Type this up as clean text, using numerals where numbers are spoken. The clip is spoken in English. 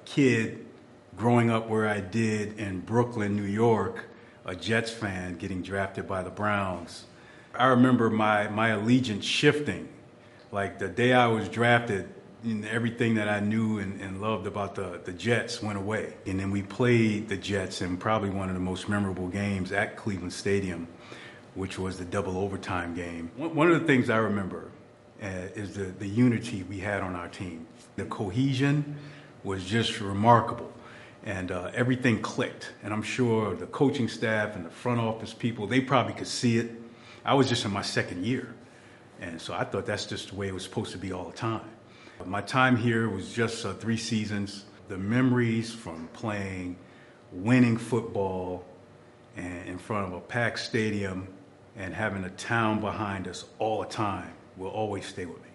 kid growing up where I did in Brooklyn, New York, a Jets fan getting drafted by the Browns, I remember my allegiance shifting. Like the day I was drafted, everything that I knew and loved about the Jets went away. And then we played the Jets in probably one of the most memorable games at Cleveland Stadium, which was the double overtime game. One of the things I remember is the unity we had on our team. The cohesion was just remarkable. And everything clicked. And I'm sure the coaching staff and the front office people, they probably could see it. I was just in my second year. And so I thought that's just the way it was supposed to be all the time. My time here was just 3 seasons. The memories from playing winning football and in front of a packed stadium and having a town behind us all the time will always stay with me.